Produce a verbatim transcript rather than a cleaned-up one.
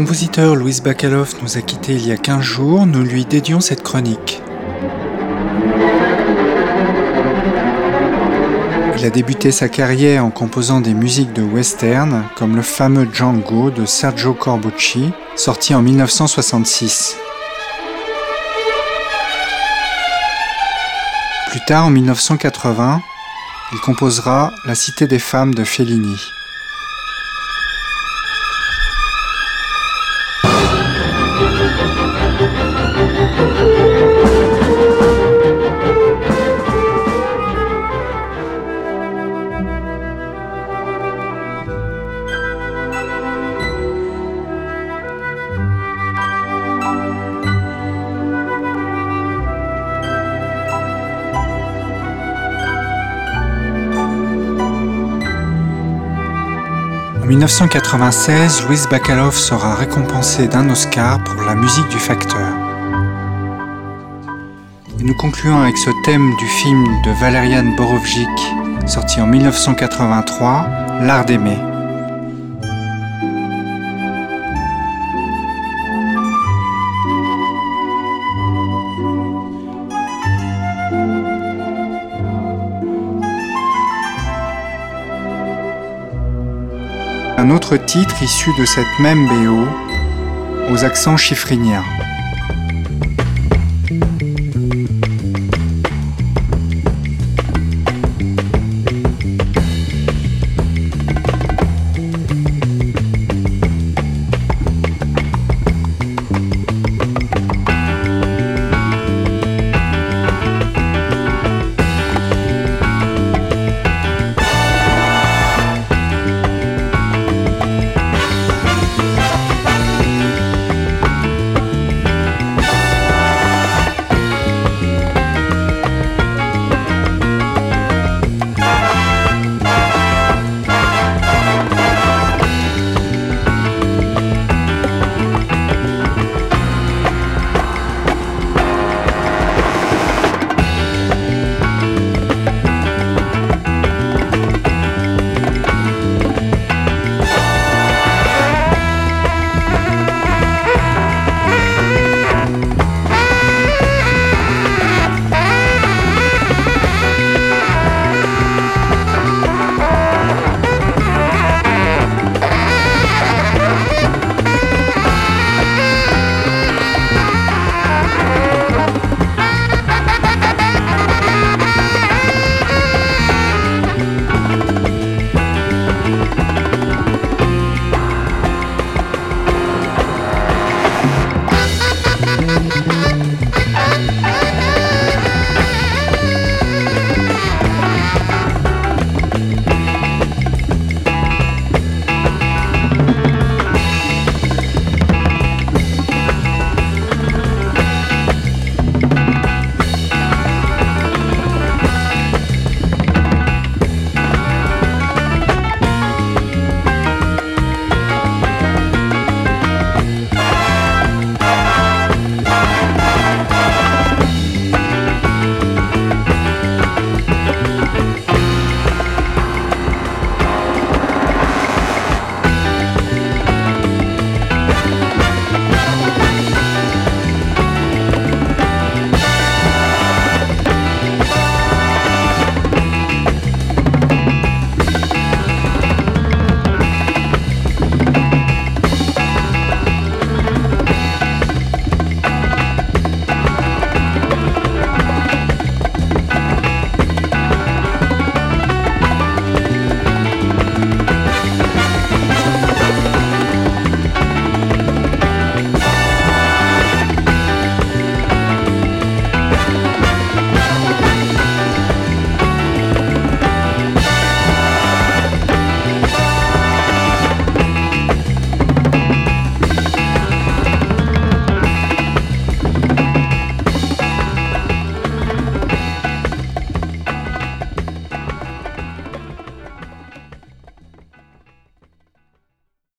compositeur Louis Bacalov nous a quittés il y a quinze jours, nous lui dédions cette chronique. Il a débuté sa carrière en composant des musiques de western, comme le fameux Django de Sergio Corbucci, sorti en mille neuf cent soixante-six. Plus tard, en mille neuf cent quatre-vingts, il composera La Cité des femmes de Fellini. En mille neuf cent quatre-vingt-seize, Louis Bacalov sera récompensé d'un Oscar pour la musique du Facteur. Et nous concluons avec ce thème du film de Valerian Borovjic, sorti en mille neuf cent quatre-vingt-trois, L'Art d'aimer. Un autre titre issu de cette même B O, aux accents chiffriniens.